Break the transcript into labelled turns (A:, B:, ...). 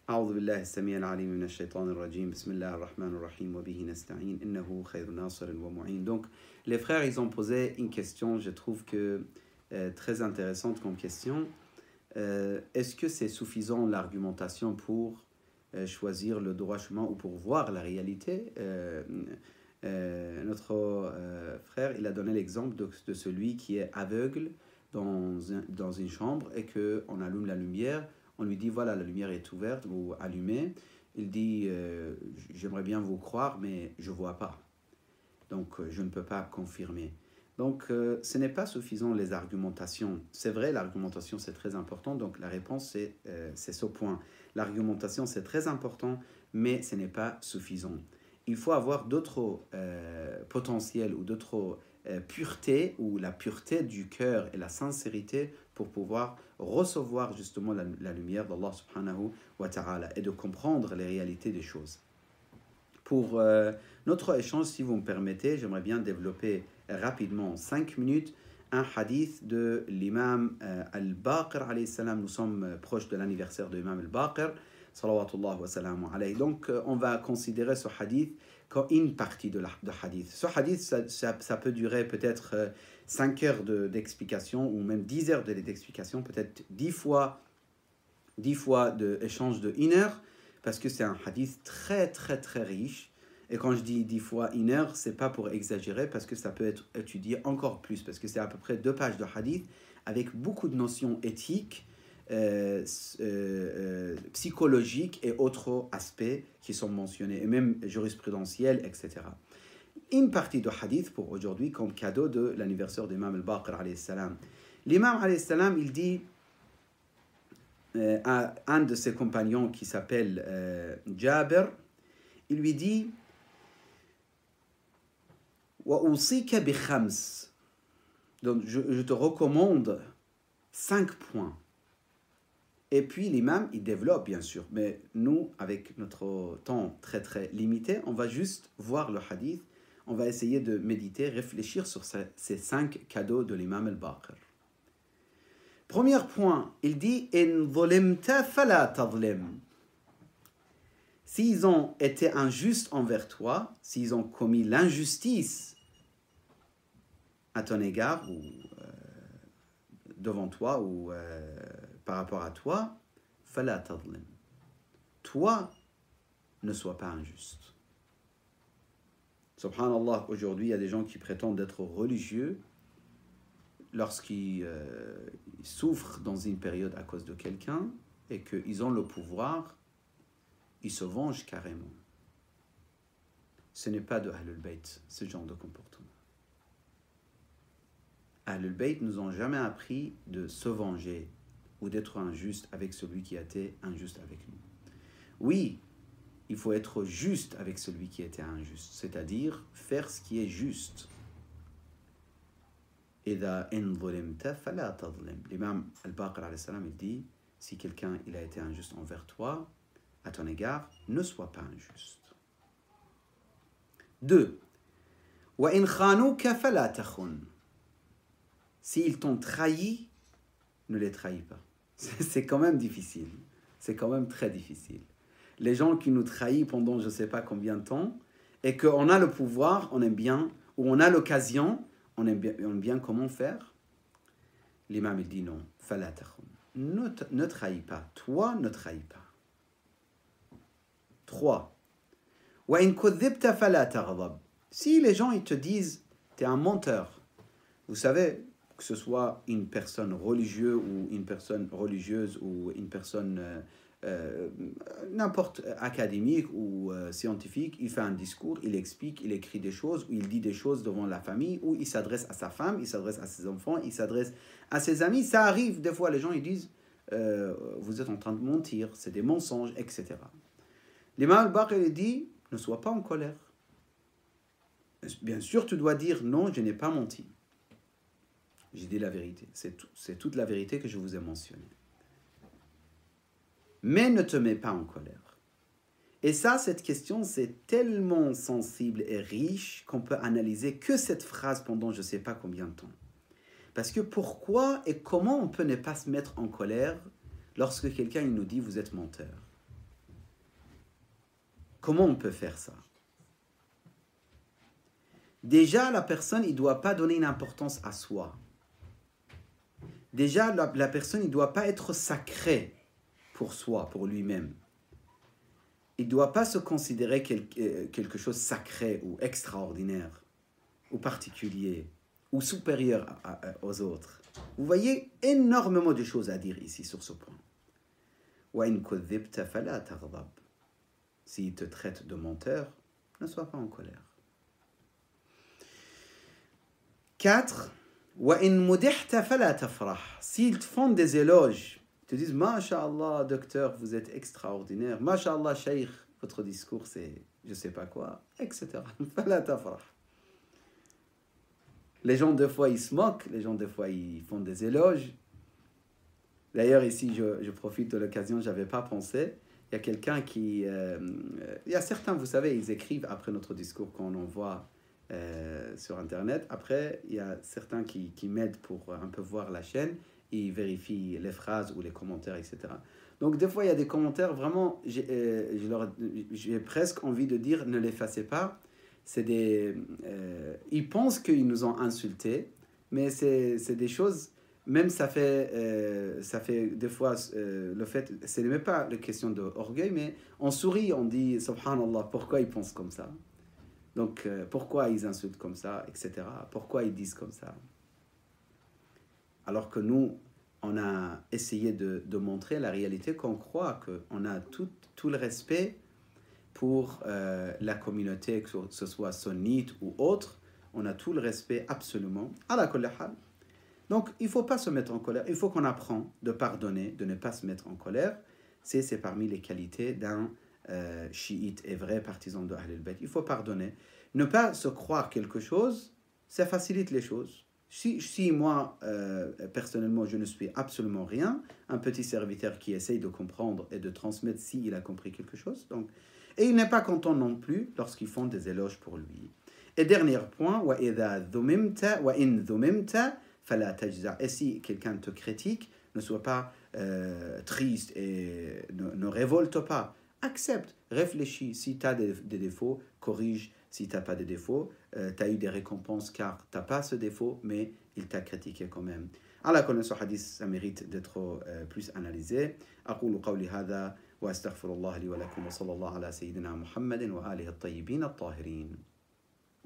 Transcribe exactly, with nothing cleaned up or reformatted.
A: أعوذ بالله السميع العليم من الشيطان الرجيم بسم الله الرحمن الرحيم وبه نستعين إنه خير ناصر ومعين. Donc les frères ils ont posé une question, je trouve que euh, très intéressante comme question. Euh, est-ce que c'est suffisant l'argumentation pour euh, choisir le droit chemin ou pour voir la réalité? euh, euh, Notre euh, frère il a donné l'exemple de, de celui qui est aveugle dans, un, dans une chambre et qu'on allume la lumière. On lui dit, voilà, la lumière est ouverte ou allumée. Il dit, euh, j'aimerais bien vous croire, mais je ne vois pas. Donc, euh, je ne peux pas confirmer. Donc, euh, ce n'est pas suffisant les argumentations. C'est vrai, l'argumentation, c'est très important. Donc, la réponse, c'est, euh, c'est ce point. L'argumentation, c'est très important, mais ce n'est pas suffisant. Il faut avoir d'autres euh, potentiels ou d'autres euh, puretés, ou la pureté du cœur et la sincérité pour pouvoir recevoir justement la, la lumière d'Allah subhanahu wa ta'ala et de comprendre les réalités des choses. Pour euh, notre échange, si vous me permettez, j'aimerais bien développer rapidement en cinq minutes un hadith de l'imam euh, al-Baqir alayhi salam. Nous sommes euh, proches de l'anniversaire de l'imam al-Baqir salawatullah wa salamu alayhi. Donc euh, on va considérer ce hadith comme une partie de, la, de hadith. Ce hadith, ça, ça, ça peut durer peut-être euh, cinq heures de, d'explication ou même dix heures de, d'explication, peut-être dix fois, dix fois d'échange de une heure, parce que c'est un hadith très très très riche. Et quand je dis dix fois une heure, c'est pas pour exagérer, parce que ça peut être étudié encore plus, parce que c'est à peu près deux pages de hadith avec beaucoup de notions éthiques, euh, euh, euh, psychologiques et autres aspects qui sont mentionnés, et même jurisprudentiels, et cetera. Une partie de hadith pour aujourd'hui comme cadeau de l'anniversaire d'Imam al-Baqir alayhi salam. L'imam alayhi salam, il dit euh, à un de ses compagnons qui s'appelle euh, Jabir, il lui dit wa usika bi khams. Donc je, je te recommande cinq points. Et puis l'imam, il développe bien sûr, mais nous, avec notre temps très très limité, on va juste voir le hadith. On va essayer de méditer, réfléchir sur ces, ces cinq cadeaux de l'imam al-Baqir. Premier point, il dit « In zulimta fala tadlim » S'ils ont été injustes envers toi, s'ils ont commis l'injustice à ton égard, ou euh, devant toi, ou euh, par rapport à toi, fala tadlim. Toi, ne sois pas injuste. Subhanallah, aujourd'hui, il y a des gens qui prétendent être religieux lorsqu'ils euh, souffrent dans une période à cause de quelqu'un et qu'ils ont le pouvoir, ils se vengent carrément. Ce n'est pas de Ahlul Bayt, ce genre de comportement. Ahlul Bayt nous ont jamais appris de se venger ou d'être injuste avec celui qui a été injuste avec nous. Oui, il faut être juste avec celui qui était injuste, c'est-à-dire faire ce qui est juste. L'imam al-Baqir alayhi salam, il dit, si quelqu'un il a été injuste envers toi, à ton égard, ne sois pas injuste. Deux. S'ils t'ont trahi, ne les trahis pas. C'est quand même difficile. C'est quand même très difficile. Les gens qui nous trahissent pendant je ne sais pas combien de temps, et qu'on a le pouvoir, on aime bien, ou on a l'occasion, on aime bien, on aime bien comment faire. L'imam il dit non, ne, ne trahis pas, toi ne trahis pas. Trois. Si les gens ils te disent, tu es un menteur, vous savez, que ce soit une personne religieuse ou une personne religieuse ou une personne... Euh, Euh, n'importe académique ou euh, scientifique, il fait un discours, il explique, il écrit des choses, ou il dit des choses devant la famille, ou il s'adresse à sa femme, il s'adresse à ses enfants, il s'adresse à ses amis. Ça arrive, des fois les gens ils disent euh, vous êtes en train de mentir, c'est des mensonges, et cetera. L'imam al-Baqir il dit ne sois pas en colère. Bien sûr tu dois dire non, je n'ai pas menti. J'ai dit la vérité, c'est, tout, c'est toute la vérité que je vous ai mentionnée. Mais ne te mets pas en colère. Et ça, cette question, c'est tellement sensible et riche qu'on peut analyser que cette phrase pendant je ne sais pas combien de temps. Parce que pourquoi et comment on peut ne pas se mettre en colère lorsque quelqu'un il nous dit « vous êtes menteur ». Comment on peut faire ça? Déjà, la personne, il ne doit pas donner une importance à soi. Déjà, la, la personne, il ne doit pas être sacré pour soi, pour lui-même. Il ne doit pas se considérer quel, quelque chose de sacré ou extraordinaire, ou particulier, ou supérieur à, à, aux autres. Vous voyez énormément de choses à dire ici sur ce point. S'il te traite de menteur, ne sois pas en colère. quatre. S'ils te font des éloges, ils te disent « Masha'Allah, docteur, vous êtes extraordinaire. Masha'Allah, Cheikh, votre discours, c'est je ne sais pas quoi, et cetera » Les gens, des fois, ils se moquent. Les gens, des fois, ils font des éloges. D'ailleurs, ici, je, je profite de l'occasion, je n'avais pas pensé. Il y a quelqu'un qui... Euh, il y a certains, vous savez, ils écrivent après notre discours qu'on envoie euh, sur Internet. Après, il y a certains qui, qui m'aident pour un peu voir la chaîne. Ils vérifient les phrases ou les commentaires, et cetera. Donc, des fois, il y a des commentaires, vraiment, j'ai, euh, je leur, j'ai presque envie de dire, ne l'effacez pas. C'est des, euh, ils pensent qu'ils nous ont insultés, mais c'est, c'est des choses... Même ça fait, euh, ça fait des fois, euh, le fait, ce n'est même pas la question d'orgueil, mais on sourit, on dit, subhanallah, pourquoi ils pensent comme ça? Donc, euh, pourquoi ils insultent comme ça, et cetera. Pourquoi ils disent comme ça? Alors que nous, on a essayé de, de montrer la réalité qu'on croit qu'on a tout, tout le respect pour euh, la communauté, que ce soit sunnite ou autre. On a tout le respect absolument. Ala kulli hal. Donc, il ne faut pas se mettre en colère. Il faut qu'on apprenne de pardonner, de ne pas se mettre en colère. C'est, c'est parmi les qualités d'un euh, chiite et vrai partisan de Ahl al-Bayt. Il faut pardonner. Ne pas se croire quelque chose, ça facilite les choses. Si, si moi, euh, personnellement, je ne suis absolument rien, un petit serviteur qui essaye de comprendre et de transmettre s'il a compris quelque chose. Donc, et il n'est pas content non plus lorsqu'ils font des éloges pour lui. Et dernier point, وَإِذَا ذُمِمْتَ وَإِنْ ذُمِمْتَ فَلَا تَجْزَعْ. Et si quelqu'un te critique, ne sois pas euh, triste et ne, ne révolte pas. Accepte, réfléchis. Si tu as des, des défauts, corrige. Si tu n'as pas de défauts, euh, tu as eu des récompenses car tu n'as pas ce défaut, mais il t'a critiqué quand même. Alors, ce hadith, ça mérite d'être euh, plus analysé. أقول قولي هذا وأستغفر الله لي ولكم وصلى الله على سيدنا محمد وآله الطيبين الطاهرين.